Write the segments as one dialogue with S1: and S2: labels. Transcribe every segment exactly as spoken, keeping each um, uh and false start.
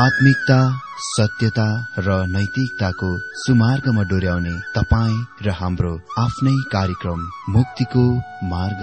S1: आत्मिकता, सत्यता र नैतिकताको सुमार्गमा डोर्याउने तपाईँ र हाम्रो आफ्नै कार्यक्रम मुक्तिको मार्ग।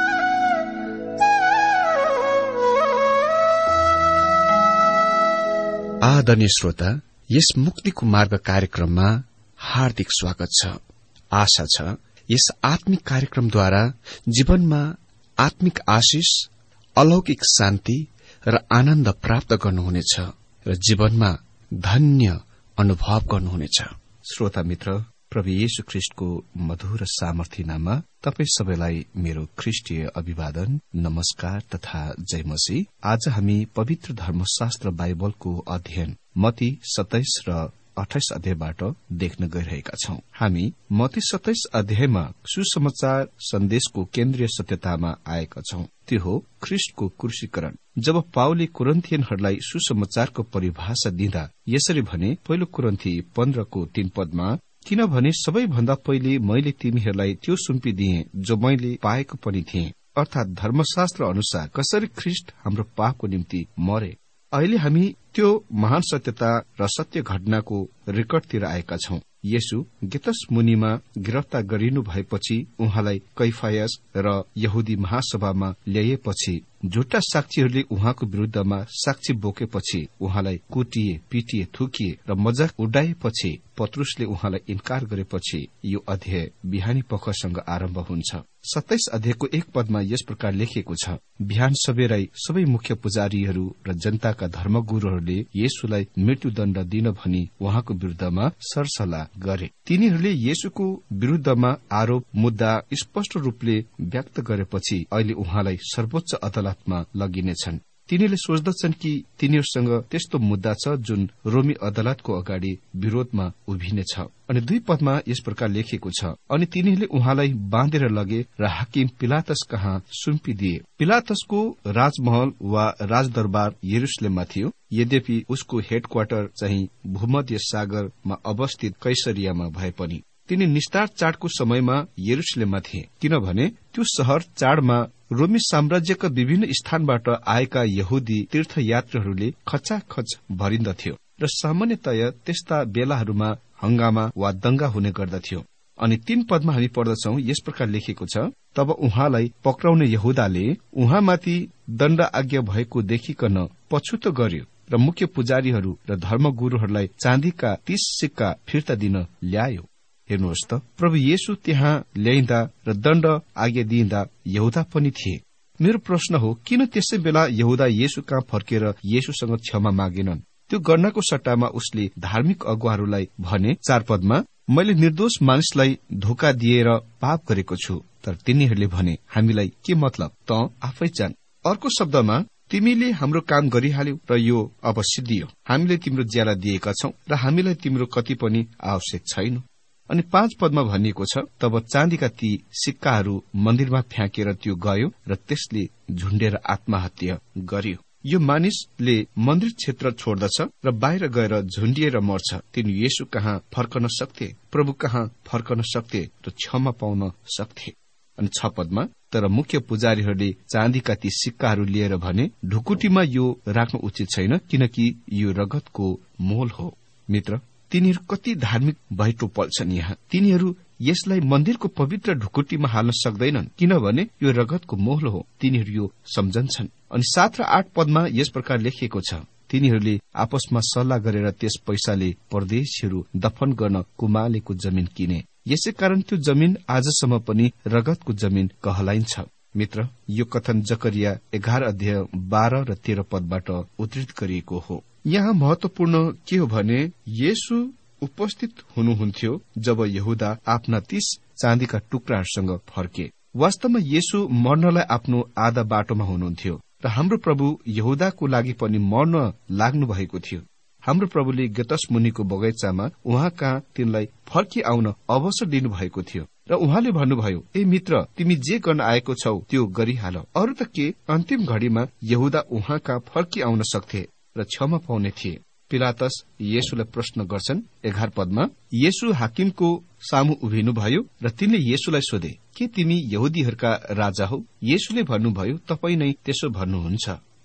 S2: आदरणीय श्रोता, यस मुक्तिको मार्ग कार्यक्रममा हार्दिक स्वागत छ। आशा छ यस आत्मिक कार्यक्रमद्वारा जीवनमा आत्मिक आशिष, अलौकिक शान्ति र आनन्द प्राप्त गर्नुहुनेछ र जीवनमा धन्य अनुभव गर्नुहुनेछ। श्रोता मित्र, प्रभु येशू ख्रिस्टको मधुर सामर्थ्य नाममा तपाई सबैलाई मेरो ख्रिस्टीय अभिवादन, नमस्कार तथा जय मसीह। आज हामी पवित्र धर्मशास्त्र बाइबलको अध्ययन मत्ती सत्ताइस र अठाइस अध्यायबाट देख्न गइरहेका छौं। हामी मत्ती सत्ताइस अध्यायमा सुसमाचार सन्देशको केन्द्रीय सत्यतामा आएका छौं। त्यो हो ख्रिस्टको क्रूसीकरण। जब पावलले कुरिन्थियनहरूलाई सुसमाचारको परिभाषा दिँदा यसरी भने, पहिलो कुरिन्थी पन्ध्रको तीन पदमा, किनभने सबैभन्दा पहिले मैले तिमीहरूलाई त्यो सुम्पिदिए जो मैले पाएको पनि थिएँ, अर्थात धर्मशास्त्र अनुसार कसरी ख्रिस्ट हाम्रो पापको निम्ति मरे। अहिले हामी त्यो महान सत्यता र सत्य घटनाको रेकर्डतिर आएका छौं। येशू गेतस मुनिमा गिरफ्तार गरिनु भएपछि उहाँलाई कैफायस र यहुदी महासभामा ल्याएपछि झुटा साक्षीहरूले उहाँको विरूद्धमा साक्षी बोकेपछि उहाँलाई कुटिए, पिटिए, थुकिए र मजाक उडाएपछि पत्रुसले उहाँलाई इन्कार गरेपछि यो अध्याय बिहानी पखसँग आरम्भ हुन्छ। सत्ताइस अध्यायको एक पदमा यस प्रकार लेखिएको छ, बिहान सबेरै सबै मुख्य पुजारीहरू र जनताका धर्मगुरूहरूले येशूलाई मृत्युदण्ड दिन भनी उहाँको विरूद्धमा सरसल्लाह गरे। तिनीहरूले येशूको विरूद्धमा आरोप मुद्दा स्पष्ट रूपले व्यक्त गरेपछि अहिले उहाँलाई सर्वोच्च अदालतमा लगिनेछन्। तिनीहरूले सोच्दछन् कि तिनीहरूसँग त्यस्तो मुद्दा छ जुन रोमी अदालतको अगाडि विरोधमा उभिनेछ। अनि दुई पदमा यस प्रकार लेखिएको छ, अनि तिनीहरूले उहाँलाई बाँधेर लगे र हाकिम पिलातस कहाँ सुम्पिदिए। पिलातसको राजमहल वा राजदरबार यरुशलेममा थियो, यद्यपि उसको हेडक्वार्टर चाहिँ भूमध्य सागरमा अवस्थित कैसरियामा भए पनि तिनी निस्तार चाडको समयमा यरुशलेममा थिए, किनभने त्यो शहर चाडमा रोमी साम्राज्यका विभिन्न स्थानबाट आएका यहुदी तीर्थयात्रीहरूले खचाखच भरिन्दथ्यो र सामान्यतया त्यस्ता बेलाहरूमा हंगामा वा दंगा हुने गर्दथ्यो। अनि तीन पदमा हामी पढ्दछौं, यस प्रकार लेखेको छ, तब उहाँलाई पक्राउने यहुदाले उहाँमाथि दण्ड आज्ञा भएको देखिकन पछुतो गर्यो र मुख्य पुजारीहरू र धर्मगुरूहरूलाई चाँदीका तीस सिक्का फिर्ता दिन ल्यायो। हेर्नुहोस् त, प्रभु येशू त्यहाँ ल्याइँदा र दण्ड आज्ञा दिइँदा यहुदा पनि थिए। मेरो प्रश्न हो, किन त्यसै बेला यहुदा येशू कहाँ फर्केर येशूसँग क्षमा मागेनन्? त्यो गर्नको सट्टामा उसले धार्मिक अगुवाहरूलाई भने, चार पदमा, मैले निर्दोष मानिसलाई धोका दिएर पाप गरेको छु। तर तिनीहरूले भने, हामीलाई के मतलब, त आफै जान। अर्को शब्दमा, तिमीले हाम्रो काम गरिहाल्यौ र यो अब सिद्धियो। हामीले तिम्रो ज्याला दिएका छौं र हामीलाई तिम्रो कति पनि आवश्यक छैन। अनि पाँच पदमा भनिएको छ, तब चाँदीका ती सिक्काहरू मन्दिरमा फ्याँकेर त्यो गयो र त्यसले झुण्डेर आत्महत्या गर्यो। यो मानिसले मन्दिर क्षेत्र छोड्दछ र बाहिर गएर झुण्डिएर मर्छ। तिनी येशू कहाँ फर्कन सक्थे, प्रभु कहाँ फर्कन सक्थे र क्षमा पाउन सक्थे। अनि छ पदमा, तर मुख्य पुजारीहरूले चाँदीका ती सिक्काहरू लिएर भने, ढुकुटीमा यो राख्नु उचित छैन, किनकि यो रगतको मोल हो। मित्र, तिनीहरू कति धार्मिक भइटो पल्छन्। यहाँ तिनीहरू यसलाई मन्दिरको पवित्र ढुकुटीमा हाल्न सक्दैनन्, किनभने यो रगतको मोल हो। तिनीहरू यो सम्झन्छन्। अनि सात र आठ पदमा यस प्रकार लेखिएको छ, तिनीहरूले आपसमा सल्लाह गरेर त्यस पैसाले परदेशीहरू दफन गर्न कुमालेको जमिन किने। यसै कारण त्यो जमिन आजसम्म पनि रगतको जमिन कहलाइन्छ। मित्र, यो कथन जकरिया एघार अध्याय बाह्र र तेह्र पदबाट उद्धृत गरिएको हो। यहाँ महत्वपूर्ण के हो भने, येशू उपस्थित हुनुहुन्थ्यो जब यहुदा आफ्ना तीस चाँदीका टुक्राहरूसँग फर्के। वास्तवमा येशू मर्नलाई आफ्नो आधा बाटोमा हुनुहुन्थ्यो र हाम्रो प्रभु यहुदाको लागि पनि मर्न लाग्नु भएको थियो। हाम्रो प्रभुले गेतस मुनिको बगैँचामा उहाँ कहाँ तिनलाई फर्की आउन अवसर दिनु भएको थियो र उहाँले भन्नुभयो, ए मित्र, तिमी जे गर्न आएको छौ त्यो गरिहाल। अरू त के, अन्तिम घड़ीमा यहुदा उहाँ कहाँ फर्की आउन सक्थे र क्षमा पाउने थिए। पिलातस येशूलाई प्रश्न गर्छन् एघार पदमा, येशू हाकिमको सामु उभिनुभयो र तिनले येशूलाई सोधे, के तिमी यहुदीहरूका राजा हौ? येशूले भन्नुभयो, तपाई नै त्यसो भन्नुहुन्छ।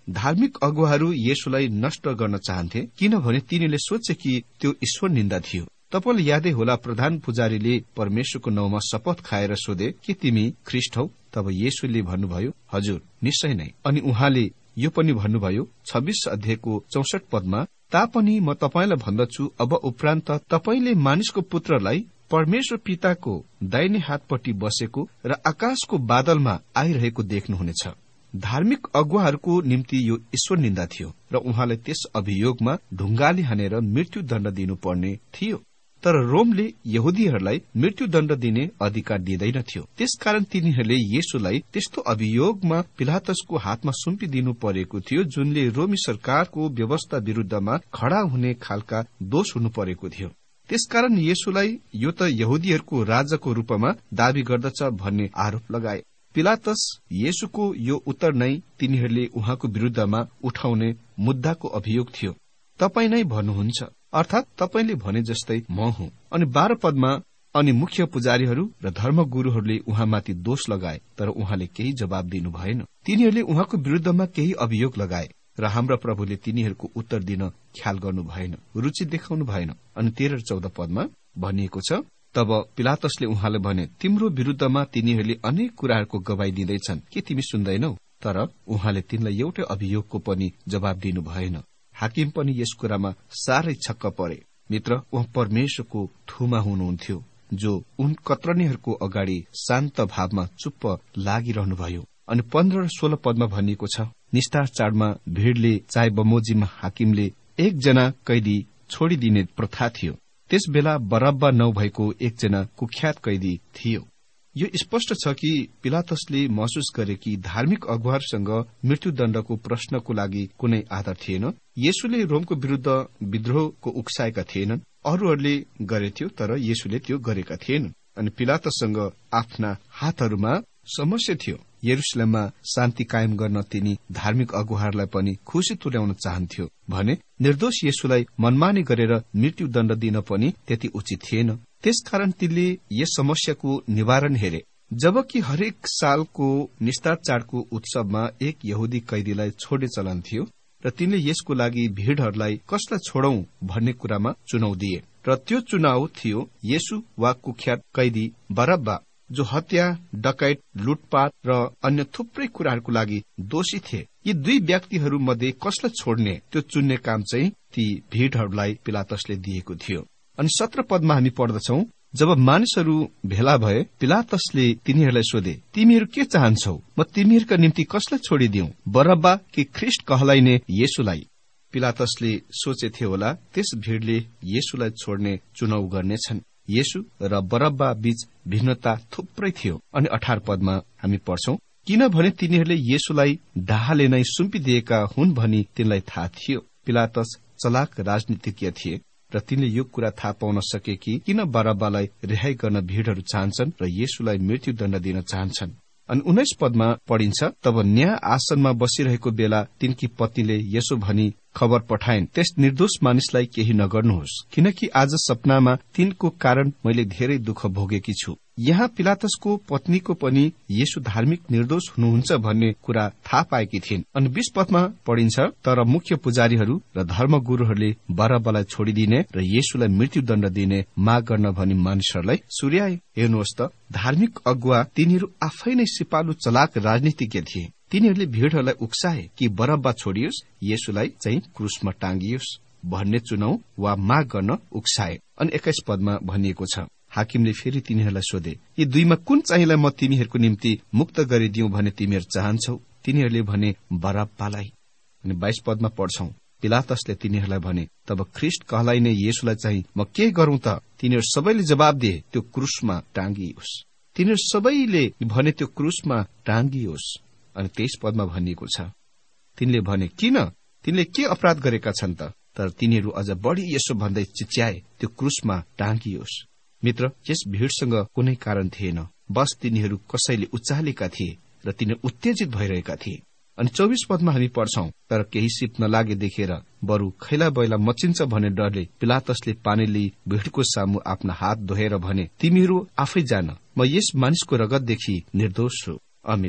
S2: धार्मिक अगुवाहरू येशूलाई नष्ट गर्न चाहन्थे, किनभने तिनीले सोचे कि त्यो ईश्वर निन्दा थियो। तपाईलाई यादै होला, प्रधान पुजारीले परमेश्वरको नाउँमा शपथ खाएर सोधे कि तिमी ख्रिस्ट हौ। तब येशूले भन्नुभयो, हजुर, निश्चय नै। अनि उहाँले यो पनि भन्नुभयो छब्बीस अध्यायको चौसठ पदमा, तापनि म तपाईलाई भन्दछु, अब उपरान्त तपाईले मानिसको पुत्रलाई परमेश्वर पिताको दाहिने हातपट्टि बसेको र आकाशको बादलमा आइरहेको देख्नुहुनेछ। धार्मिक अगुवाहरूको निम्ति यो ईश्वर निन्दा थियो र उहाँलाई त्यस अभियोगमा ढुङ्गाले हानेर मृत्युदण्ड दिनुपर्ने थियो। तर रोमले यहुदीहरूलाई मृत्युदण्ड दिने अधिकार दिँदैनथ्यो। त्यसकारण तिनीहरूले येशूलाई त्यस्तो अभियोगमा पिलातसको हातमा सुम्पिदिनु परेको थियो, जुनले रोमी सरकारको व्यवस्था विरूद्धमा खड़ा हुने खालका दोष हुनु परेको थियो। त्यसकारण येशूलाई यो त यहुदीहरूको राजाको रूपमा दावी गर्दछ भन्ने आरोप लगाए। पिलातस येशूको यो उत्तर नै तिनीहरूले उहाँको विरूद्धमा उठाउने मुद्दाको अभियोग थियो। तपाई नै भन्नुहुन्छ, अर्थात तपाईले भने जस्तै म हुँ। अनि बाह्र पदमा, अनि मुख्य पुजारीहरू र धर्मगुरूहरूले उहाँमाथि दोष लगाए, तर उहाँले केही जवाब दिनु भएन। तिनीहरूले उहाँको विरूद्धमा केही अभियोग लगाए र हाम्रा प्रभुले तिनीहरूको उत्तर दिन ख्याल गर्नु भएन, रुचि देखाउनु भएन। अनि तेह्र चौध पदमा भनिएको छ, तब पिलातसले उहाँले भने, तिम्रो विरूद्धमा तिनीहरूले अनेक कुराहरूको गवाई दिँदैछन्, के तिमी सुन्दैनौ? तर उहाँले तिनलाई एउटै अभियोगको पनि जवाब दिनु भएन। हाकिम पनि यस कुरामा साह्रै छक्क परे। मित्र, उहाँ परमेश्वरको थुमा हुनुहुन्थ्यो, जो उन कत्रनीहरूको अगाडि शान्त भावमा चुप्प लागिरहनुभयो। अनि पन्ध्र र सोह्र पदमा भनिएको छ, निस्तार चाडमा भीड़ले चाहे बमोजिममा हाकिमले एकजना कैदी छोडिदिने प्रथा थियो। त्यस बेला बरब्बा नभएको एकजना कुख्यात कैदी थियो। यो स्पष्ट छ कि पिलातसले महसुस गरे कि धार्मिक अगुवाहरूसँग मृत्युदण्डको प्रश्नको लागि कुनै आधार थिएन। येशूले रोमको विरूद्ध विद्रोहको उक्साएका थिएनन्, अरूहरूले गरेथ्यो, तर येशूले त्यो गरेका थिएनन्। अनि पिलातससँग आफ्ना हातहरूमा समस्या थियो। यरुशलेममा शान्ति कायम गर्न तिनी धार्मिक अगुवाहरूलाई पनि खुशी तुल्याउन चाहन्थ्यो भने निर्दोष येशूलाई मनमानी गरेर मृत्युदण्ड दिन पनि त्यति उचित थिएन। त्यसकारण तिनले यस समस्याको निवारण हेरे। जबकि हरेक सालको निस्तार चाडको उत्सवमा एक यहुदी कैदीलाई छोड्ने चलन थियो र तिनले यसको लागि भीड़हरूलाई कसलाई छोडौं भन्ने कुरामा चुनाव दिए, र त्यो चुनाव थियो येशू वा कुख्यात कैदी बरब्बा, जो हत्या, डकैत, लुटपाट र अन्य थुप्रै कुराहरूको लागि दोषी थिए। यी दुई व्यक्तिहरू मध्ये कसलाई छोड्ने त्यो चुन्ने काम चाहिँ ती भीड़हरूलाई पिलातसले दिएको थियो। अनि सत्र पदमा हामी पढ्दछौ, जब मानिसहरू भेला भए पिलातसले तिनीहरूलाई सोधे, तिमीहरू के चाहन्छौ? म तिमीहरूका निम्ति कसलाई छोडिदिउँ, बरब्बा कि ख्रिस्ट कहलाइने येशूलाई? पिलातसले सोचेथे होला त्यस भीड़ले येशूलाई छोड्ने चुनाव गर्नेछन्। येशू र बरब्बा बीच भिन्नता थुप्रै थियो। अनि अठार पदमा हामी पढ्छौं, किनभने तिनीहरूले येशूलाई डाहाले नै सुम्पिदिएका हुन् भनी तिनलाई थाहा थियो। पिलातस चलाक राजनीतिज्ञ थिए र तिनले यो कुरा थाहा पाउन सके कि किन बरब्बालाई रिहाई गर्न भीड़हरू चाहन्छन् र येशूलाई मृत्युदण्ड दिन चाहन्छन्। अनि उन्नाइस पदमा पढिन्छ, तब न्याय आसनमा बसिरहेको बेला तिनकी पत्नीले यसो भनी खबर पठाइन्, त्यस निर्दोष मानिसलाई केही नगर्नुहोस्, किनकि आज सपनामा तिनको कारण मैले धेरै दुःख भोगेकी छु। यहाँ पिलातसको पत्नीको पनि येशू धार्मिक निर्दोष हुनुहुन्छ भन्ने कुरा थाहा पाएकी थिइन्। अनि बीस पदमा पढिन्छ, तर मुख्य पुजारीहरू र धर्मगुरूहरूले बरब्बालाई छोडिदिने र येशूलाई मृत्युदण्ड दिने माग गर्न भनी मानिसहरूलाई सुर्याए। हेर्नुहोस् त, धार्मिक अगुवा तिनीहरू आफै नै सिपालु चलाक राजनीतिज्ञ थिए। तिनीहरूले भीड़हरूलाई उक्साए कि बरब्बा छोडियोस्, येशूलाई चाहिँ क्रुसमा टाँगियोस् भन्ने चुनाव वा माग गर्न उक्साए। अनि एक्काइस पदमा भनिएको छ, हाकिमले फेरि तिनीहरूलाई सोधे, यी दुईमा कुन चाहिँलाई म तिमीहरूको निम्ति मुक्त गरिदिउँ भने तिमीहरू चाहन्छौ? तिनीहरूले भने बरब्बालाई। अनि बाइस पदमा पढ्छौं, पिलातसले तिनीहरूलाई भने, तब ख्रिस्ट कहलाइने येशूलाई चाहिँ म के गरौं त? तिनीहरू सबैले जवाब दिए, त्यो क्रुसमा टाँगियोस्। तिनीहरू सबैले भने त्यो क्रुसमा टाँगियोस्। अनि तेइस पदमा भनिएको छ, तिनले भने, किन? तिनले के अपराध गरेका छन् त? तर तिनीहरू अझ बढी यसो भन्दै चिच्याए, त्यो क्रुसमा टाँगियोस्। मित्र, यस भीड़सँग कुनै कारण थिएन, बस तिनीहरू कसैले उचालेका थिए र तिनीहरू उत्तेजित भइरहेका थिए। अनि चौबिस पदमा हामी पढ्छौं, तर केही सिप नलागे देखेर बरु खैला बैला मचिन्छ भन्ने डरले पिलातसले पानी लिई भीड़को सामु आफ्ना हात धोएर भने, तिमीहरू आफै जान, म यस मानिसको रगतदेखि निर्दोष छु। अमित्र,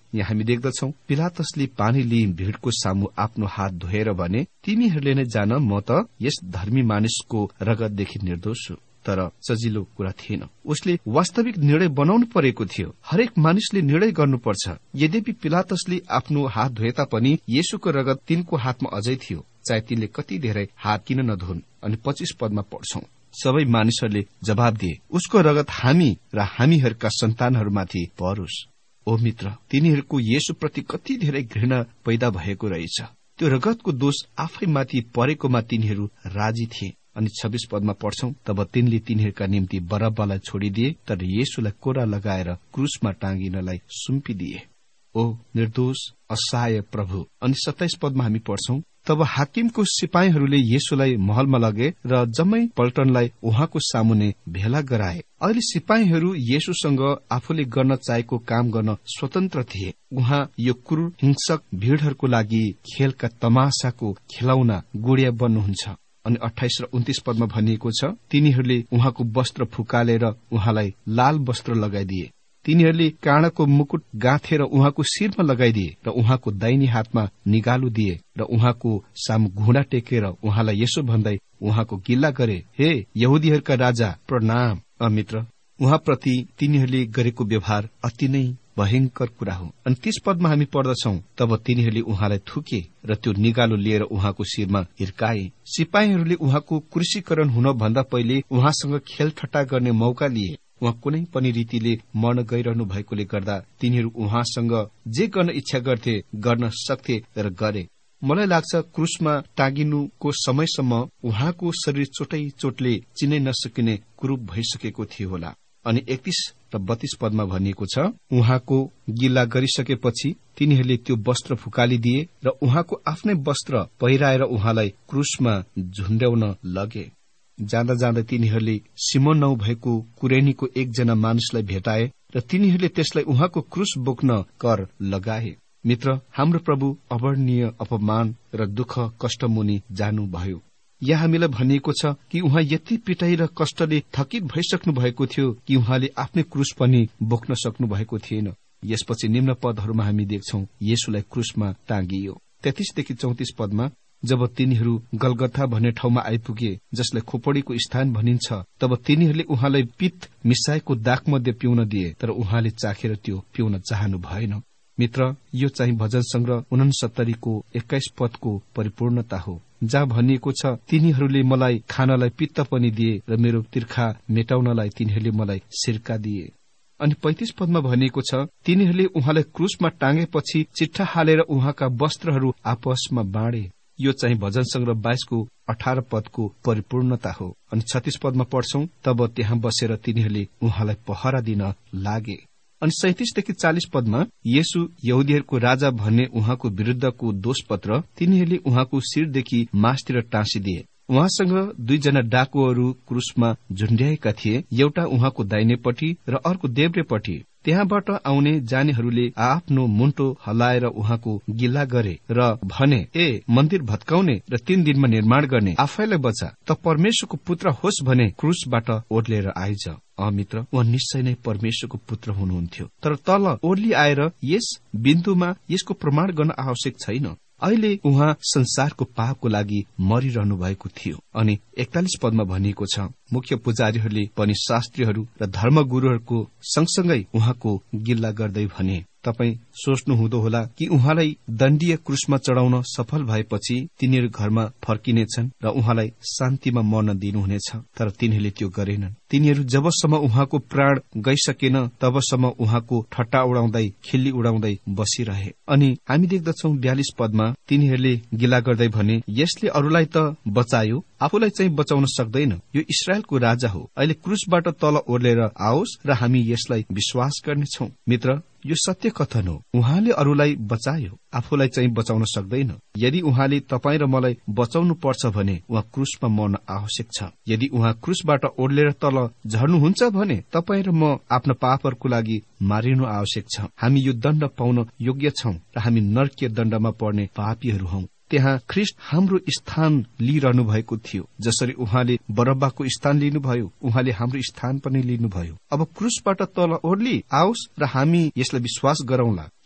S2: यहाँ हामी देख्दछौ पिलातसले पानी लिई भीड़को सामु आफ्नो हात धोएर भने, तिमीहरूले नै जान, म त यस धर्मी मानिसको रगतदेखि निर्दोष छु। तर सजिलो कुरा थिएन। उसले वास्तविक निर्णय बनाउनु परेको थियो। हरेक मानिसले निर्णय गर्नुपर्छ। यद्यपि पिलातसले आफ्नो हात धोए तापनि येशूको रगत तिनको हातमा अझै थियो, चाहे तिनले कति धेरै हात किन नधोन्। अनि पच्चीस पदमा पढ्छौं, सबै मानिसहरूले जवाब दिए, उसको रगत हामी र हामीहरूका सन्तानहरूमाथि परोस्। ओ मित्र, तिनीहरूको येशूप्रति कति धेरै घृणा पैदा भएको रहेछ। त्यो रगतको दोष आफैमाथि परेकोमा तिनीहरू राजी थिए। अनि छब्बीस पदमा पढ्छौं, तब तिनले तिनीहरूका निम्ति बरब्बालाई छोडिदिए, तर येशूलाई कोरा लगाएर क्रुसमा टाँगिनलाई सुम्पिदिए। ओ निर्दोष असहाय प्रभु। अनि सत्ताइस पदमा हामी पढ्छौं, तब हाकिमको सिपाहीहरूले येशूलाई महलमा लगे र जम्मै पल्टनलाई उहाँको सामुने भेला गराए। अहिले सिपाहीहरू येशूसँग आफूले गर्न चाहेको काम गर्न स्वतन्त्र थिए। उहाँ यो क्रूर हिंसक भीड़हरूको लागि खेलका तमासाको खेलौना गुडिया बन्नुहुन्छ। अनि अठाइस र उन्तीस पदमा भनिएको छ, तिनीहरूले उहाँको वस्त्र फुकालेर उहाँलाई लाल वस्त्र लगाइदिए। तिनीहरूले काँडाको मुकुट गाँथेर उहाँको शिरमा लगाइदिए र उहाँको दाहिने हातमा निगालो दिए र उहाँको सामु घुँडा टेकेर उहाँलाई यसो भन्दै उहाँको गिल्ला गरे, हे यहुदीहरूका राजा प्रणाम। अमित्र, उहाँप्रति तिनीहरूले गरेको व्यवहार अति नै भयंकर कुरा हो। अनि तीस पदमा हामी पढ्दछौं, तब तिनीहरूले उहाँलाई थुके र त्यो निगालो लिएर उहाँको शिरमा हिर्काए। सिपाहीहरूले उहाँको क्रुसीकरण हुन भन्दा पहिले उहाँसँग खेलठट्टा गर्ने मौका लिए। उहाँ कुनै पनि रीतिले मर्न गइरहनु भएकोले गर्दा तिनीहरू उहाँसँग जे गर्न इच्छा गर्थे गर्न सक्थे र गरे। मलाई लाग्छ क्रुसमा टाँगिनुको समयसम्म उहाँको शरीर चोटै चोटले चिनै नसकिने कुरूप भइसकेको थियो होला। अनि एकतीस र बत्तीस पदमा भनिएको छ, उहाँको गिल्ला गरिसकेपछि तिनीहरूले त्यो वस्त्र फुकालिदिए र उहाँको आफ्नै वस्त्र पहिराएर उहाँलाई क्रुसमा झुण्ड्याउन लगे। जाँदा जाँदा तिनीहरूले सिमोन नाउँ भएको कुरेनीको एकजना मानिसलाई भेटाए र तिनीहरूले त्यसलाई उहाँको क्रुस बोक्न कर लगाए। मित्र, हाम्रो प्रभु अवर्णनीय अपमान र दुःख कष्ट मुनि जानुभयो। यहाँ हामीलाई भनिएको छ कि उहाँ यति पिटाई र कष्टले थकित भइसक्नु भएको थियो कि उहाँले आफ्नै क्रुस पनि बोक्न सक्नु भएको थिएन। यसपछि निम्न पदहरूमा हामी देख्छौं, येशूलाई क्रुसमा टाँगियो। तेत्तीसदेखि चौतिस पदमा, जब तिनीहरू गलगथा भन्ने ठाउँमा आइपुगे, जसलाई खोपडीको स्थान भनिन्छ, तब तिनीहरूले उहाँलाई पित्त मिसाएको दागमध्ये पिउन दिए, तर उहाँले चाखेर त्यो पिउन चाहनु भएन। मित्र, यो चाहिँ भजन संग्रह उनसत्तरीको एक्काइस पदको परिपूर्णता हो, जहाँ भनिएको छ, तिनीहरूले मलाई खानलाई पित्त पनि दिए र मेरो तिर्खा मेटाउनलाई तिनीहरूले मलाई सिर्का दिए। अनि पैंतिस पदमा भनिएको छ, तिनीहरूले उहाँलाई क्रुसमा टाँगेपछि चिट्ठा हालेर उहाँका वस्त्रहरू आपसमा बाँडे। यो चाहिँ भजन संग्रह बाइसको अठार पदको परिपूर्णता हो। अनि छत्तीस पदमा पढ्छौं, तब त्यहाँ बसेर तिनीहरूले उहाँलाई पहरा दिन लागे। अनि सैतिसदेखि चालिस पदमा येशू यहुदीहरूको राजा भन्ने उहाँको विरुद्धको दोषपत्र तिनीहरूले उहाँको शिरदेखि मासतिर टाँसिदिए। उहाँसँग दुईजना डाकुहरू क्रुसमा झुण्ड्याएका थिए, एउटा उहाँको दाहिनेपट्टि र अर्को देब्रेपट्टि। त्यहाँबाट आउने जानेहरूले आफ्नो मुन्टो हल्लाएर उहाँको गिल्ला गरे र भने, ए मन्दिर भत्काउने र तीन दिनमा निर्माण गर्ने आफैलाई बचा, त परमेश्वरको पुत्र होस् भने क्रुसबाट ओर्लेर आइज। अमित्र, उहाँ निश्चय नै परमेश्वरको पुत्र हुनुहुन्थ्यो, तर तल ओर्ली आएर यस बिन्दुमा यसको प्रमाण गर्न आवश्यक छैन। अहिले उहाँ संसारको पापको लागि मरिरहनु भएको थियो। अनि एकतालिस पदमा भनिएको छ, मुख्य पुजारीहरूले पनि शास्त्रीहरू र धर्मगुरूहरूको सँगसँगै उहाँको गिल्ला गर्दै भने, तपाई सोच्नु हुँदो होला कि उहाँलाई दण्डीय क्रुसमा चढाउन सफल भएपछि तिनीहरू घरमा फर्किनेछन् र उहाँलाई शान्तिमा मर्न दिनुहुनेछ, तर तिनीहरूले त्यो गरेनन्। तिनीहरू जबसम्म उहाँको प्राण गइसकेन तबसम्म उहाँको ठट्टा उडाउँदै खिल्ली उडाउँदै बसिरहे। अनि हामी देख्दछौं बयालिस पदमा तिनीहरूले गिला गर्दै भने, यसले अरूलाई त बचायो, आफूलाई चाहिँ बचाउन सक्दैन। यो इस्राएलको राजा हो, अहिले क्रुसबाट तल ओर्लेर आओस् र हामी यसलाई विश्वास गर्नेछौं। मित्र, यो सत्य कथन हो। उहाँले अरूलाई बचायो, आफूलाई चाहिँ बचाउन सक्दैन। यदि उहाँले तपाईँ र मलाई बचाउनु पर्छ भने उहाँ क्रुसमा मर्न आवश्यक छ। यदि उहाँ क्रुसबाट ओर्लेर तल झर्नुहुन्छ भने तपाईँ र म आफ्ना पापहरूको लागि मारिनु आवश्यक छ। हामी यो दण्ड पाउन योग्य छौं र हामी नरकीय दण्डमा पर्ने पापीहरू हौं। त्यहाँ ख्रिस्ट हाम्रो स्थान लिइरहनु भएको थियो। जसरी उहाँले बरब्बाको स्थान लिनुभयो, उहाँले हाम्रो स्थान पनि लिनुभयो। अब क्रुसबाट तल ओर्ली आओस् र हामी यसलाई विश्वास गरौंला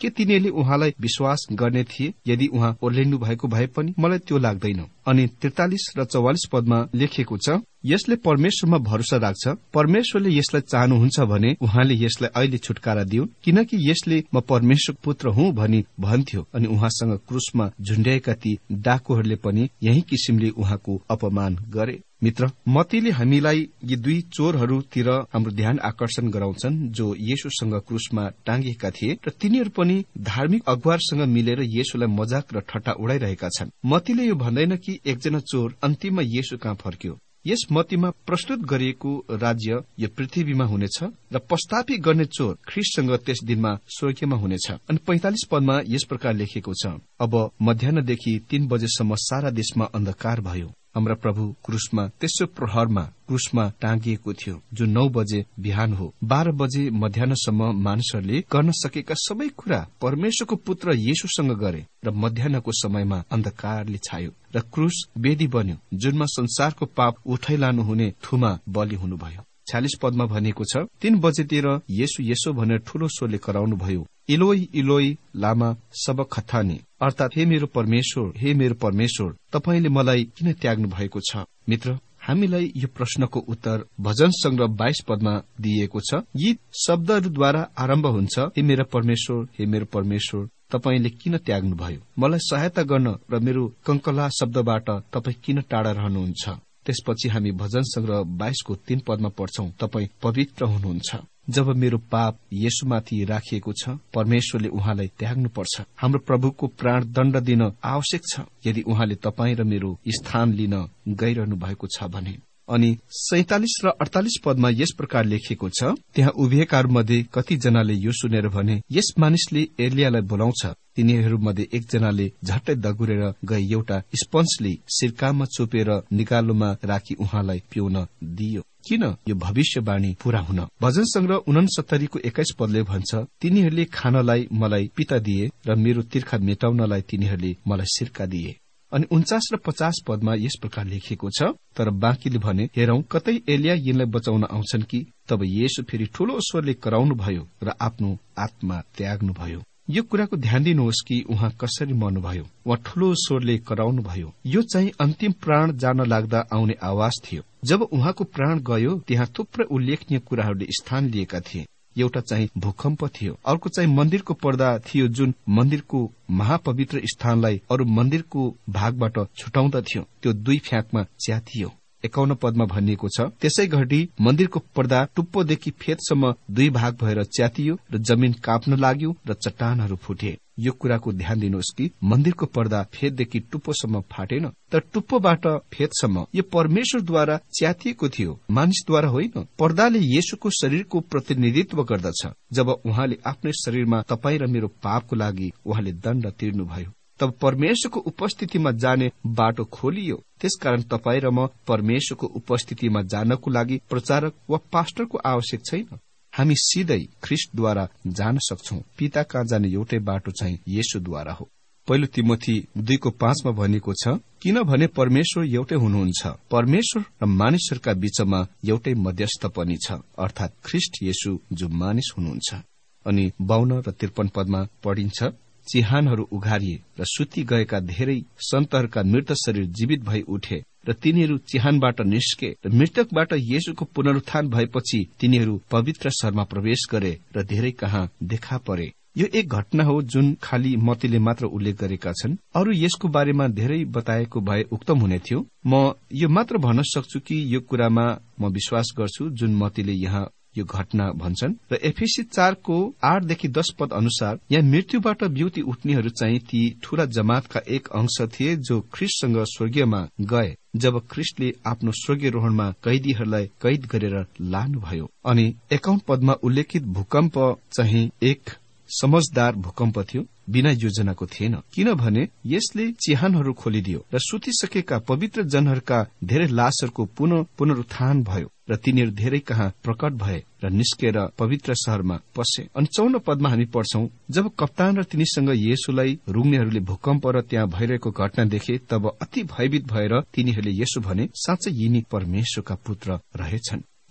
S2: के तिनीहरूले उहाँलाई विश्वास गर्ने थिए? यदि उहाँ ओर्लिनु भएको भए पनि मलाई त्यो लाग्दैन। अनि त्रिचालिस र चौवालिस पदमा लेखिएको छ, यसले परमेश्वरमा भरोसा राख्छ, परमेश्वरले यसलाई चाहनुहुन्छ भने उहाँले यसलाई अहिले छुटकारा दिउन्, किनकि यसले म परमेश्वरको पुत्र हुँ भनी भन्थ्यो। अनि उहाँसँग क्रुसमा झुण्ड्याएका ती डाकुहरूले पनि यही किसिमले उहाँको अपमान गरे। मित्र, मत्तीले हामीलाई यी दुई चोरहरूतिर हाम्रो ध्यान आकर्षण गराउँछन् जो येशूसँग क्रुसमा टाँगिएका थिए र तिनीहरू पनि धार्मिक अगुवारसँग मिलेर येशूलाई मजाक र ठट्टा उडाइरहेका छन्। मत्तीले यो भन्दैन कि एकजना चोर अन्तिममा येशू कहाँ फर्क्यो। यस मत्तीमा प्रस्तुत गरिएको राज्य यो पृथ्वीमा हुनेछ र पश्चाताप गर्ने चोर ख्रीष्टसँग त्यस दिनमा स्वर्गीयमा हुनेछ। अनि पैंतालिस पदमा यस प्रकार लेखिएको छ, अब मध्याह्नदेखि तीन बजेसम्म सारा देशमा अन्धकार भयो। हाम्रा प्रभु क्रुसमा तेस्रो प्रहरमा क्रुसमा टाँगिएको थियो, जो नौ बजे बिहान हो। बाह्र बजे मध्याह्नसम्म मानिसहरूले गर्न सकेका सबै कुरा परमेश्वरको पुत्र येशूसँग गरे र मध्याह्नको समयमा अन्धकारले छायो र क्रुस वेदी बन्यो, जुनमा संसारको पाप उठाइलानु हुने थुमा बलि हुनुभयो। छ्यालिस पदमा भनिएको छ, तीन बजेतिर येशू येशो भनेर ठूलो स्वरले कराउनु भयो, इलोई इलोई लामा सबखथानी, अर्थात हे मेरो परमेश्वर, हे मेरो परमेश्वर, तपाईले मलाई किन त्याग्नु भएको छ। मित्र, हामीलाई यो प्रश्नको उत्तर भजन संग्रह बाइस पदमा दिइएको छ। यी शब्दहरूद्वारा आरम्भ हुन्छ, हे मेरो परमेश्वर, हे मेरो परमेश्वर, तपाईले किन त्याग्नु भयो, मलाई सहायता गर्न र मेरो कंकला शब्दबाट तपाई किन टाढा रहनुहुन्छ। त्यसपछि हामी भजन संग्रह बाइसको तीन पदमा पढ्छौं, तपाई पवित्र हुनुहुन्छ। जब मेरो पाप येशूमाथि राखिएको छ, परमेश्वरले उहाँलाई त्याग्नु पर्छ। हाम्रो प्रभुको प्राण दण्ड दिन आवश्यक छ यदि उहाँले तपाईँ र मेरो स्थान लिन गइरहनु भएको छ भने। अनि सैतालिस र अडतालिस पदमा यस प्रकार लेखिएको छ, त्यहाँ उभिएकाहरूमध्ये कतिजनाले यो सुनेर भने, यस मानिसले एलियालाई बोलाउँछ। तिनीहरूमध्ये एकजनाले झट्टै दगुरेर गई एउटा स्पन्जले सिरकामा चोपेर निकालोमा राखी उहाँलाई पिउन दियो, किन यो भविष्यवाणी पूरा हुन। भजन संग्रह उनसत्तरीको एक्काइस पदले भन्छ, तिनीहरूले खानलाई मलाई पिता दिए र मेरो तिर्खा मेटाउनलाई तिनीहरूले मलाई सिरका दिए। अनि उन्चास र पचास पदमा यस प्रकार लेखिएको छ, तर बाँकीले भने, हेरौं कतै एलिया यिनलाई बचाउन आउँछन् कि। तब येशू फेरि ठूलो स्वरले कराउनु भयो र आफ्नो आत्मा त्याग्नु भयो। यो कुराको ध्यान दिनुहोस् कि उहाँ कसरी मर्नुभयो। उहाँ ठूलो स्वरले कराउनु भयो। यो चाहिँ अन्तिम प्राण जान लाग्दा आउने आवाज थियो। जब उहाँको प्राण गयो, त्यहाँ थुप्रै उल्लेखनीय कुराहरूले स्थान लिएका थिए। एउटा चाहिँ भूकम्प थियो, अर्को चाहिँ मन्दिरको पर्दा थियो, जुन मन्दिरको महापवित्र स्थानलाई अरू मन्दिरको भागबाट छुटाउँदथ्यो। त्यो दुई फ्याकमा च्यातियो। एकाउन्न पदमा भनिएको छ, त्यसै घडी मन्दिरको पर्दा टुप्पोदेखि फेदसम्म दुई भाग भएर च्यातियो र जमिन काप्न लाग्यो र चट्टानहरू फुटे। यो कुराको ध्यान दिनुहोस् कि मन्दिरको पर्दा फेददेखि टुप्पोसम्म फाटेन, तर टुप्पोबाट फेदसम्म यो परमेश्वरद्वारा च्यातिएको थियो, मानिसद्वारा होइन। पर्दाले येशूको शरीरको प्रतिनिधित्व गर्दछ। जब उहाँले आफ्नै शरीरमा तपाईँ र मेरो पापको लागि उहाँले दण्ड तिर्नुभयो, तब परमेश्वरको उपस्थितिमा जाने बाटो खोलियो। त्यसकारण तपाईँ र म परमेश्वरको उपस्थितिमा जानको लागि प्रचारक वा पास्टरको आवश्यक छैन। हामी सिधै ख्रीष्टद्वारा जान सक्छौं। पिता कहाँ जाने एउटै बाटो चाहिँ येशूद्वारा हो। पहिलो तिमोथी दुईको पाँचमा भनिएको छ, किनभने परमेश्वर एउटै हुनुहुन्छ, परमेश्वर र मानिसहरूका बीचमा एउटै मध्यस्थ पनि छ, अर्थात ख्रीष्ट येशू जो मानिस हुनुहुन्छ। अनि बाउन्न र त्रिपन्न पदमा पढिन्छ, चिहानहरू उघारिए र सुति गएका धेरै सन्तहरूका मृत शरीर जीवित भई उठे र तिनीहरू चिहानबाट निस्के र मृतकबाट येशूको पुनरुत्थान भएपछि तिनीहरू पवित्र शहरमा प्रवेश गरे र धेरै कहाँ देखा परे। यो एक घटना हो जुन खाली मत्तीले मात्र उल्लेख गरेका छन्। अरू यसको बारेमा धेरै बताएको भए उत्तम हुने थियो। म यो मात्र भन्न सक्छु कि यो कुरामा म विश्वास गर्छु जुन मत्तीले यहाँ यो घटना भन्छन्। र एफएसी चारको आठदेखि दस पद अनुसार यहाँ मृत्युबाट बिउती उठ्नेहरू चाहिँ ती ठूला जमातका एक अंश थिए जो ख्रीष्टसँग स्वर्गीयमा गए जब ख्रीष्टले आफ्नो स्वर्गीय रोहणमा कैदीहरूलाई कैद गरेर लानुभयो। अनि एकाउन्न पदमा उल्लेखित भूकम्प चाहिँ एक समझदार भूकम्प थियो, बिना योजनाको थिएन, किनभने यसले चिहानहरू खोलिदियो र सुतिसकेका पवित्र जनहरूका धेरै लासहरूको पुनः पुनरुत्थान भयो र तिनीहरू धेरै कहाँ प्रकट भए र निस्केर पवित्र शहरमा पसे। अनि चौन्न पदमा हामी पढ्छौं, जब कप्तान र तिनीसँग येशूलाई रुग्नेहरूले भूकम्प र त्यहाँ भइरहेको घटना देखे तब अति भयभीत भएर तिनीहरूले येशू भने, साँच्चै यिनी परमेश्वरका पुत्र रहेछन्।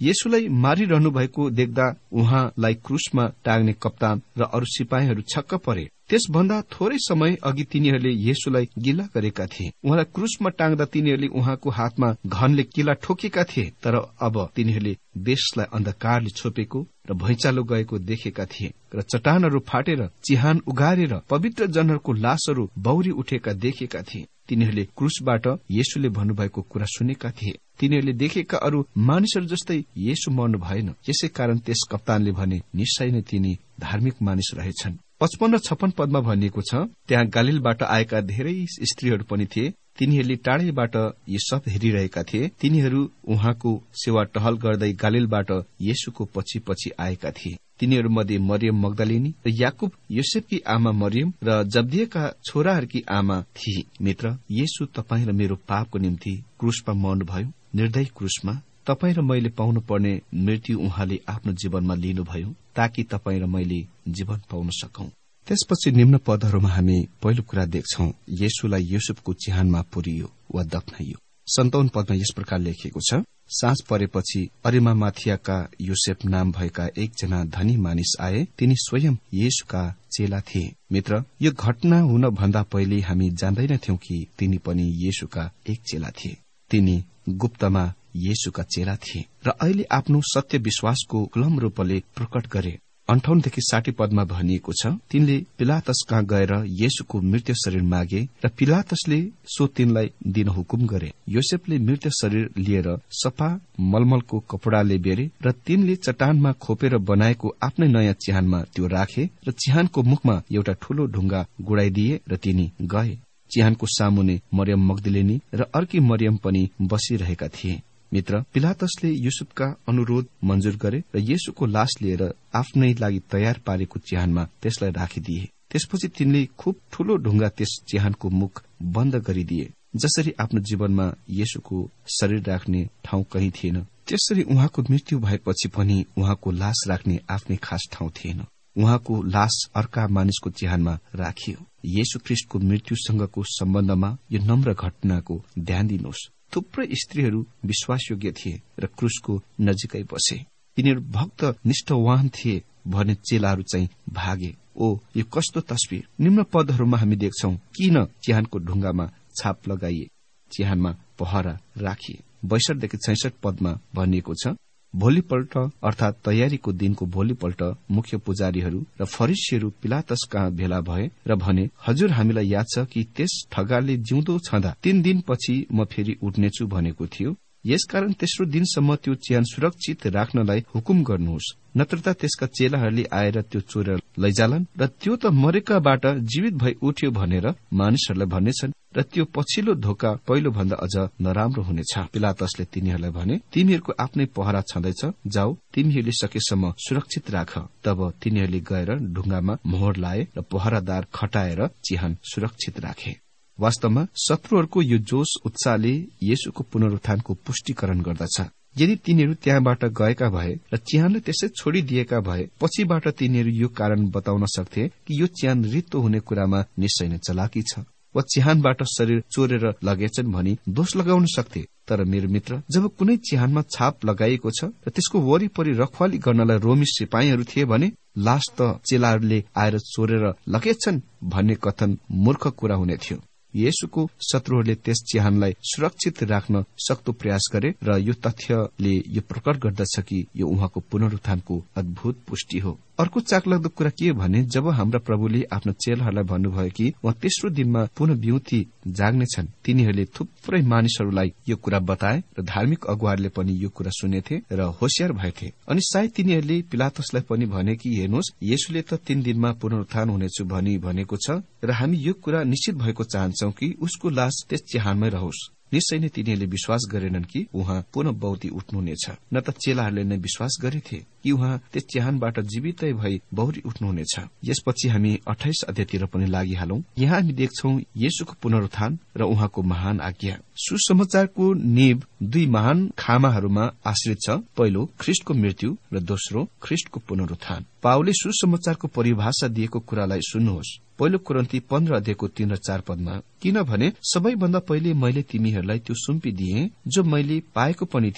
S2: येशूलाई मारिरहनु भएको देख्दा उहाँलाई क्रुसमा टाँग्ने कप्तान र अरू सिपाहीहरू छक्क परे। त्यसभन्दा थोरै समय अघि तिनीहरूले येशूलाई गिला गरेका थिए। उहाँलाई क्रुसमा टाँग्दा तिनीहरूले उहाँको हातमा घनले किला ठोकेका थिए, तर अब तिनीहरूले देशलाई अन्धकारले छोपेको र भैँचालो गएको देखेका थिए र चट्टानहरू फाटेर चिहान उगारेर पवित्र जनहरूको लासहरू बौरी उठेका देखेका थिए। तिनीहरूले क्रुसबाट येशूले भन्नुभएको कुरा सुनेका थिए। तिनीहरूले देखेका अरू मानिसहरू जस्तै येशू मर्नु भएन। यसै कारण त्यस कप्तानले भने, निश्चय नै तिनी धार्मिक मानिस रहेछन्। पचपन्न छप्पन पदमा भनिएको छ, त्यहाँ गालिलबाट आएका धेरै स्त्रीहरू पनि थिए। तिनीहरूले टाढैबाट यी सब हेरिरहेका थिए। तिनीहरू उहाँको सेवा टहल गर्दै गालिलबाट येशूको पछि पछि आएका थिए। तिनीहरू मध्ये मरियम मग्दलिनी र याकुब योसेफकी आमा मरियम र जब्दिएका छोराहरूकी आमा थिए। मित्र, येशू तपाईँ र मेरो पापको निम्ति क्रुसमा मर्नुभयो। निर्दयी क्रुसमा तपाईँ र मैले पाउनु पर्ने मृत्यु उहाँले आफ्नो जीवनमा लिनुभयो, ताकि तपाईँ र मैले जीवन पाउन सकौं। त्यसपछि निम्न पदहरूमा हामी पहिलो कुरा देख्छौं, येशूलाई युसुफको चिहानमा पुरियो वा दफनाइयो। सन्ताउन्न पदमा यस प्रकार लेखिएको छ, साँझ परेपछि अरिमामाथियाका योसेफ नाम भएका एकजना धनी मानिस आए। तिनी स्वयं येशूका चेला थिए। मित्र, यो घटना हुन भन्दा पहिले हामी जान्दैनथ्यौं कि तिनी पनि येशूका एक चेला थिए। तिनी गुप्तमा येशूका चेला थिए र अहिले आफ्नो सत्य विश्वासको क्लम रूपले प्रकट गरे। अन्ठाउन्नदेखि साठी पदमा भनिएको छ, तिनले पिलातस कहाँ गएर येशूको मृत्यु शरीर मागे र पिलातसले सो तिनलाई दिन हुकुम गरे। योसेफले मृत्यु शरीर लिएर सफा मलमलको कपडाले बेरे र तिनले चट्टानमा खोपेर बनाएको आफ्नै नयाँ चिहानमा त्यो राखे र चिहानको मुखमा एउटा ठूलो ढुङ्गा गुडाइदिए र तिनी गए। चिहानको सामुने मरियम मग्दलिनी र अर्की मरियम पनि बसिरहेका थिए। मित्र, पिलातसले युसुफका अनुरोध मञ्जुर गरे र येशूको लास लिएर आफ्नै लागि तयार पारेको चिहानमा त्यसलाई राखिदिए। त्यसपछि तिनले खुब ठूलो ढुङ्गा त्यस चिहानको मुख बन्द गरिदिए। जसरी आफ्नो जीवनमा येशूको शरीर राख्ने ठाउँ कहीँ थिएन, त्यसरी उहाँको मृत्यु भएपछि पनि उहाँको लास राख्ने आफ्नै खास ठाउँ थिएन। उहाँको लास अर्का मानिसको चिहानमा राखियो। येशू ख्रीष्टको मृत्युसँगको सम्बन्धमा यो नम्र घटनाको ध्यान दिनुहोस्। थुप्रै स्त्रीहरू विश्वासयोग्य थिए र क्रुसको नजिकै बसे। तिनीहरू भक्त निष्ठावान थिए भने चेलाहरू चाहिँ भागे। ओ, यो कस्तो तस्बिर! निम्न पदहरूमा हामी देख्छौं, किन चिहानको ढुङ्गामा छाप लगाइए, चिहानमा पहरा राखिए। बैसठदेखि छैसठ पदमा भनिएको छ, भोलिपल्ट अर्थात तयारीको दिनको भोलिपल्ट मुख्य पुजारीहरू र फरिसीहरू पिलातस कहाँ भेला भए र भने, हजुर, हामीलाई याद छ कि त्यस ठगाले जिउँदो छँदा तीन दिनपछि म फेरि उठ्नेछु भनेको थियो। यसकारण तेस्रो दिनसम्म त्यो चिहान सुरक्षित राख्नलाई हुकुम गर्नुहोस्, नत्र त त्यसका चेलाहरूले आएर त्यो चोरेर लैजालान् र त्यो त मरेकाबाट जीवित भई उठ्यो भनेर मानिसहरूलाई भन्नेछन् र त्यो पछिल्लो धोका पहिलो भन्दा अझ नराम्रो हुनेछ। पिलातसले तिनीहरूलाई भने, तिमीहरूको आफ्नै पहरा छँदैछ, जाऊ, तिमीहरूले सकेसम्म सुरक्षित राख। तब तिनीहरूले गएर ढुङ्गामा मोहर लाए र पहरादार खटाएर चिहान सुरक्षित राखे। वास्तवमा शत्रुहरूको यो जोश उत्साहले येशूको पुनरुत्थानको पुष्टिकरण गर्दछ। यदि तिनीहरू त्यहाँबाट गएका भए र चिहानले त्यसै छोडिदिएका भए, पछिबाट तिनीहरू यो कारण बताउन सक्थे कि यो चिहान रित्तो हुने कुरामा निश्चय नै चलाकी छ वा चिहानबाट शरीर चोरेर लगेछन् भनी दोष लगाउन सक्थे। तर मेरो मित्र, जब कुनै चिहानमा छाप लगाइएको छ र त्यसको वरिपरि रखवाली गर्नलाई रोमी सिपाहीहरू थिए भने लास त चेलाहरूले आएर चोरेर लगेछन् भन्ने कथन मूर्ख कुरा हुने थियो। येशूको शत्रुहरूले त्यस चिहानलाई सुरक्षित राख्न सक्दो प्रयास गरे र यो तथ्यले यो प्रकट गर्दछ कि यो उहाँको पुनरुत्थानको अद्भुत पुष्टि हो। अर्को चाखलाग्दो कुरा के हो भने, जब हाम्रा प्रभुले आफ्नो चेलाहरूलाई भन्नुभयो कि उहाँ तेस्रो दिनमा पुनः बिउती जाग्नेछन्, तिनीहरूले थुप्रै मानिसहरूलाई यो कुरा बताए र धार्मिक अगुवाहरूले पनि यो कुरा सुनेथे र होशियार भएथे। अनि सायद तिनीहरूले पिलातसलाई पनि भने कि हेर्नुहोस्, येशूले त तीन दिनमा पुनरुत्थान हुनेछु भनी भनेको छ र हामी यो कुरा निश्चित भएको चाहन्छौं कि उसको लास त्यस चिहानमै रहोस्। निश्चय नै तिनीहरूले विश्वास गरेनन् कि उहाँ पुनः बौती उठ्नुहुनेछ, न त चेलाहरूले नै विश्वास गरेथे कि उहाँ त्यस चिहानबाट जीवितै भई बौरी उठ्नुहुनेछ। यसपछि हामी अठाइस अध्यायतिर पनि लागिहालौं। यहाँ हामी देख्छौं येशूको पुनरुत्थान र उहाँको महान आज्ञा। सुसमाचारको नीव दुई महान खामाहरूमा आश्रित छ, पहिलो ख्रीष्टको मृत्यु र दोस्रो ख्रीष्टको पुनरुत्थान। पावलले सुसमाचारको परिभाषा दिएको कुरालाई सुन्नुहोस्। पहिलो कोरिन्थी पन्ध्र अध्यायको तीन र चार पदमा, किनभने सबैभन्दा पहिले मैले तिमीहरूलाई त्यो सुम्पिदिए जो मैले पाएको पनि थिएँ,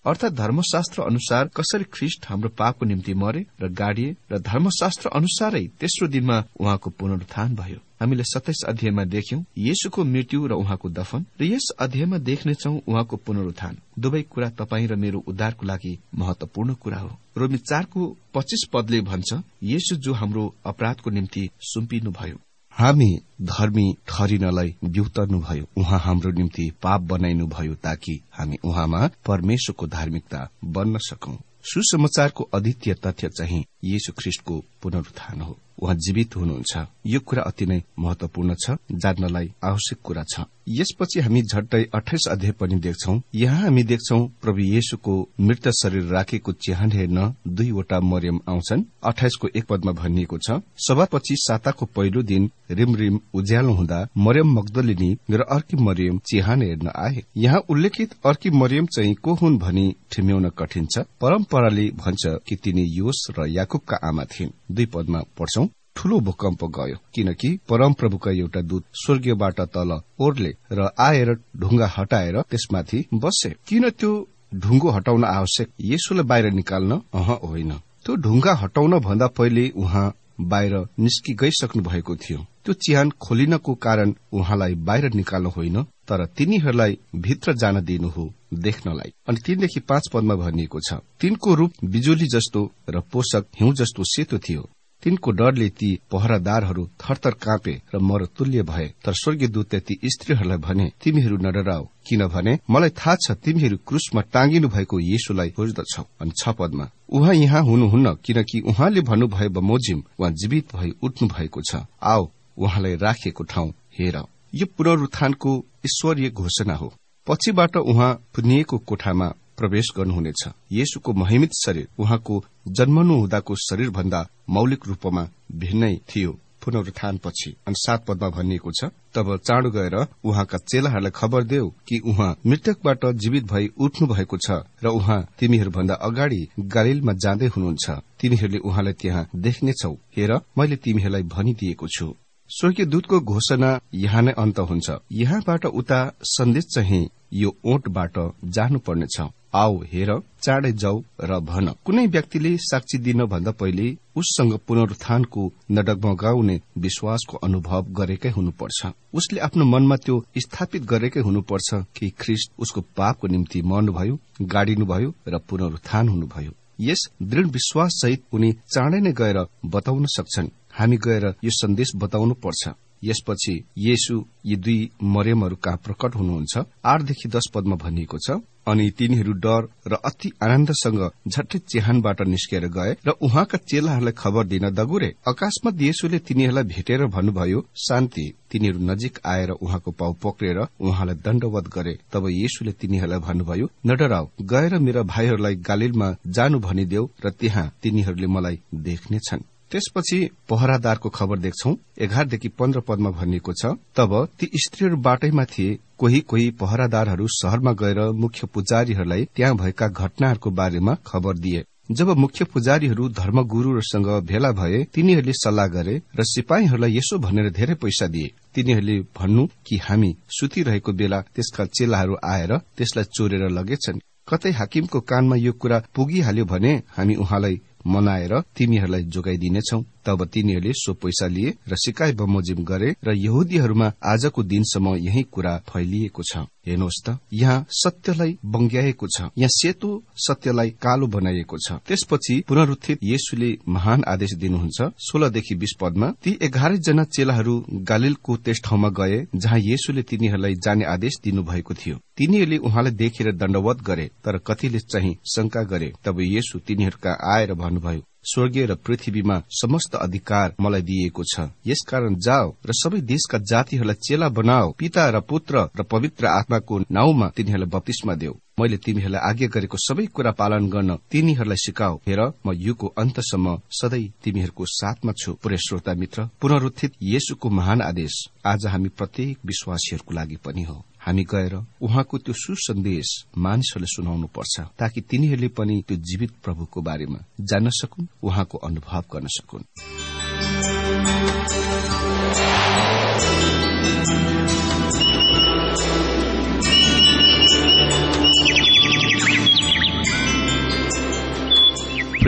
S2: अर्थात धर्मशास्त्र अनुसार कसरी ख्रीष्ट हाम्रो पापको निम्ति मरे र गाडिए र धर्मशास्त्र अनुसारै तेस्रो दिनमा उहाँको पुनरुत्थान भयो। हामीले सत्ताइस अध्यायमा देख्यौं येशूको मृत्यु र उहाँको दफन र यस अध्यायमा देख्नेछौं उहाँको पुनरुत्थान। दुवै कुरा तपाई र मेरो उद्धारको लागि महत्वपूर्ण कुरा हो। रोमी चारको पच्चीस पदले भन्छ, येशू जो हाम्रो अपराधको निम्ति सुम्पिनुभयो, हामी धर्मी ठहरिनलाई बिउतर्नुभयो, उहाँ हाम्रो निम्ति पाप बनाइनुभयो ताकि हामी उहाँमा परमेश्वरको धार्मिकता बन्न सकौं। सुसमाचारको अद्वितीय तथ्य चाहिँ येशू ख्रीष्टको पुनरुत्थान हो। उहाँ जीवित हुनुहुन्छ। यो कुरा अति नै महत्वपूर्ण छ, जान्नलाई आवश्यक कुरा छ। यसपछि हामी झट्टै अठाइस अध्याय पनि देख्छौं। यहाँ हामी देख्छौं प्रभु येशूको मृत शरीर राखेको चिहान हेर्न दुईवटा मरियम आउँछन्। अठाइसको एक पदमा भनिएको छ, सभापछि साताको पहिलो दिन रिमरिम उज्यालो हुँदा मरियम मग्दलिनी र अर्की मरियम चिहान हेर्न आए। यहाँ उल्लेखित अर्की मरियम चाहिँ को हुन् भनी ठिम्याउन कठिन छ। परम्पराले भन्छ कि तिनी योस र याकुबका आमा थिइन्। दुई पदमा पढ्छौं, ठूलो भूकम्प गयो किनकि परमप्रभुका एउटा दूत स्वर्गीयबाट तल ओर्ले र आएर ढुङ्गा हटाएर त्यसमाथि बसे। किन त्यो ढुङ्गो हटाउन आवश्यक? येशूलाई बाहिर निकाल्न? अह होइन, त्यो ढुङ्गा हटाउन भन्दा पहिले उहाँ बाहिर निस्कि गइसक्नु भएको थियो। त्यो चिहान खोलिनको कारण उहाँलाई बाहिर निकाल्नु होइन, तर तिनीहरूलाई भित्र जान दिनु हो, देख्नलाई। अनि तीनदेखि पाँच पदमा भनिएको छ, तिनको रूप बिजुली जस्तो र पोषक हिउँ जस्तो सेतो थियो। तिनको डरले ती पहरादारहरू थरथर काँपे र मरतुल्य भए। तर स्वर्गीयदूतले ती स्त्रीहरूलाई भने, तिमीहरू नडराओ, किनभने मलाई थाहा छ तिमीहरू क्रुसमा टाँगिनु भएको येशूलाई खोज्दछौ। अनि छ पदमा, उहाँ यहाँ हुनुहुन्न किनकि उहाँले भन्नुभयो बमोजिम उहाँ जीवित भई उठ्नु भएको छ। आओ उहाँलाई राखिएको ठाउँ हेर। यो पुनरुत्थानको ईश्वरीय घोषणा हो। पछिबाट उहाँ पुनिएको कोठामा प्रवेश गर्नुहुनेछ। येशूको महिमित शरीर उहाँको जन्मनु हुँदाको शरीर भन्दा मौलिक रूपमा भिन्नै थियो पुनरुत्थानपछि। अनि सात पदमा भनिएको छ, तब चाँडो गएर उहाँका चेलाहरूलाई खबर देऊ कि उहाँ मृतकबाट जीवित भई उठ्नु भएको छ र उहाँ तिमीहरूभन्दा अगाडि गलीलमा जाँदै हुनुहुन्छ। तिमीहरूले उहाँलाई त्यहाँ देख्नेछौ। हेर, मैले तिमीहरूलाई भनिदिएको छु। स्वर्गीय दूतको घोषणा यहाँ नै अन्त हुन्छ। यहाँबाट उता सन्देश चाहिँ यो ओठबाट जानुपर्नेछ, आओ हेर, चाँडै जाऊ र भन। कुनै व्यक्तिले साक्षी दिन भन्दा पहिले उससँग पुनरुत्थानको नडगमगाउने विश्वासको अनुभव गरेकै हुनुपर्छ। उसले आफ्नो मनमा त्यो स्थापित गरेकै हुनुपर्छ कि ख्रीष्ट उसको पापको निम्ति मर्नुभयो, गाडिनुभयो र पुनरुत्थान हुनुभयो। यस दृढ़ विश्वास सहित उनी चाँडै नै गएर बताउन सक्छन्। हामी गएर यो सन्देश बताउनु पर्छ। यसपछि येशू यी दुई मरियमहरू कहाँ प्रकट हुनुहुन्छ। आठदेखि दश पदमा भनिएको छ, अनि तिनीहरू डर र अति आनन्दसँग झट्टै चिहानबाट निस्केर गए र उहाँका चेलाहरूलाई खबर दिन दगुरे। अकस्मात येशूले तिनीहरूलाई भेटेर भन्नुभयो, शान्ति। तिनीहरू नजिक आएर उहाँको पाउ पक्रेर उहाँलाई दण्डवत गरे। तब येशूले तिनीहरूलाई भन्नुभयो, नडराऊ, गएर मेरा भाइहरूलाई गालीलमा जानु भनिदेऊ र त्यहाँ तिनीहरूले मलाई देख्नेछन्। त्यसपछि पहरादारको खबर देख्छौं। एघारदेखि पन्ध्र पदमा भनिएको छ, तब ती स्त्रीहरू बाटैमा थिए। कोही कोही पहरादारहरू शहरमा गएर मुख्य पुजारीहरूलाई त्यहाँ भएका घटनाहरूको बारेमा खबर दिए। जब मुख्य पुजारीहरू धर्मगुरूहरूसँग भेला भए, तिनीहरूले सल्लाह गरे र सिपाहीहरूलाई यसो भनेर धेरै पैसा दिए। तिनीहरूले भन्नु कि हामी सुतिरहेको बेला त्यसका चेलाहरू आएर त्यसलाई चोरेर लगेछन्। कतै हाकिमको कानमा यो कुरा पुगिहाल्यो भने हामी उहाँलाई मनाएर तिमीहरूलाई जोगाइदिनेछौ। तब तिनीहरूले सो पैसा लिए र सिकाई बमोजिम गरे र यहुदीहरूमा आजको दिनसम्म यही कुरा फैलिएको छ। हेर्नुहोस् त, यहाँ सत्यलाई बङ्ग्याएको छ, यहाँ सेतो सत्यलाई कालो बनाइएको छ। त्यसपछि पुनरुत्थित येशूले महान आदेश दिनुहुन्छ। सोह्रदेखि बीस पदमा, ती एघार जना चेलाहरू गालीलको त्यस ठाउँमा गए जहाँ येशूले तिनीहरूलाई जाने आदेश दिनुभएको थियो। तिनीहरूले उहाँलाई देखेर दण्डवत गरे, तर कतिले चाहिँ शंका गरे। तब येशू तिनीहरूका आएर भन्नुभयो, स्वर्गीय र पृथ्वीमा समस्त अधिकार मलाई दिएको छ। यसकारण जाओ र सबै देशका जातिहरूलाई चेला बनाओ, पिता र पुत्र र पवित्र आत्माको नाउँमा तिनीहरूलाई बप्तिस्मा देऊ। मैले तिमीहरूलाई आज्ञा गरेको सबै कुरा पालन गर्न तिनीहरूलाई सिकाऊ। हेर, म युगको अन्तसम्म सधैँ तिमीहरूको साथमा छु। पुरै श्रोता मित्र, पुनरुत्थित येशूको महान आदेश आज हामी प्रत्येक विश्वासीहरूको लागि पनि हो। हामी गएर उहाँको त्यो सुसन्देश मानिसहरूले सुनाउनु पर्छ, ताकि तिनीहरूले पनि त्यो जीवित प्रभुको बारेमा जान्न सकुन्, उहाँको अनुभव गर्न सकुन्।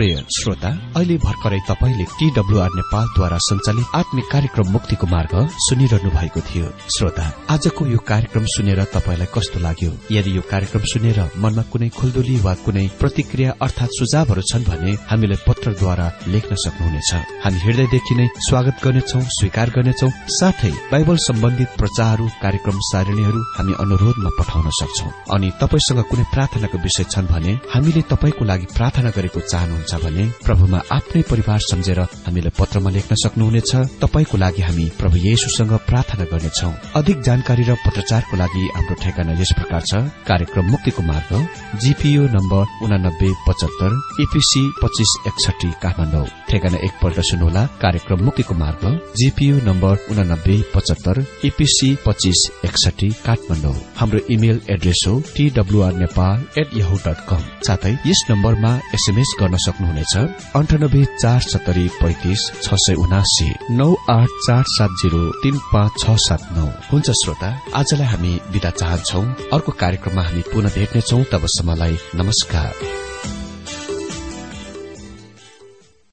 S2: प्रिय श्रोता, अहिले भर्खरै तपाईले टीडब्ल्यूआर नेपालद्वारा सञ्चालित आत्मिक कार्यक्रम मुक्तिको मार्ग सुनिरहनु भएको थियो। श्रोता, आजको यो कार्यक्रम सुनेर तपाईलाई कस्तो लाग्यो? यदि यो कार्यक्रम सुनेर मनमा कुनै खुल्दुली वा कुनै प्रतिक्रिया अर्थात सुझावहरू छन् भने हामीलाई पत्रद्वारा लेख्न सक्नुहुनेछ। हामी हृदयदेखि नै स्वागत गर्नेछौं, स्वीकार गर्नेछौं। साथै बाइबल सम्बन्धित प्रचारहरू, कार्यक्रम सारणीहरू हामी अनुरोधमा पठाउन सक्छौं। अनि तपाईसँग कुनै प्रार्थनाको विषय छन् भने हामीले तपाईको लागि प्रार्थना गरेको चाहनुहुन्छ भने प्रभुमा आफ्नै परिवार सम्झेर हामीलाई पत्रमा लेख्न सक्नुहुनेछ। तपाईको लागि हामी प्रभु येशूसँग प्रार्थना गर्नेछौं। अधिक जानकारी र पत्रचारको लागि हाम्रो ठेगाना यस प्रकार छ। कार्यक्रम मुक्तिको मार्ग, जीपीओ नम्बर उनानब्बे पचहत्तर, ईपीसी पच्चीस एकसठी, काठमाडौँ। ठेगाना एकपल्ट सुन्नुहोला। कार्यक्रम मुक्तिको मार्ग, जीपीओ नम्बर उनानब्बे पचहत्तर, ईपीसी पच्चीस एकसठी, काठमाडौँ। हाम्रो इमेल एड्रेस हो TWR Nepal at Yahoo dot com. साथै यस नम्बरमा एसएमएस गर्न सक्नुहुनेछ अन्ठानब्बे चार सत्तरी पैंतिस छ सय उनासी नौ आठ चार सात जीरो तीन पाँच छ सात नौ। हुन्छ श्रोता, आजलाई हामी बिदा चाहन्छौ। अर्को कार्यक्रममा हामी पुनः भेट्नेछौ। तबसम्मलाई नमस्कार।